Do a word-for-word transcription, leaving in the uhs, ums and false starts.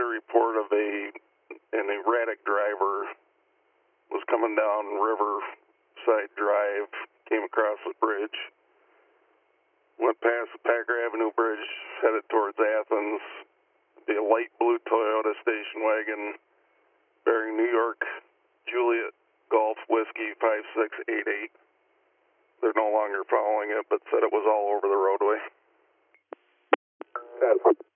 report of a an erratic driver was coming down Riverside Drive, came across the bridge, went past the Packer Avenue Bridge, headed towards Athens. Be a light blue Toyota station wagon bearing New York Juliet Golf Whiskey five six eight eight. They're no longer following it, but said it was all over the roadway.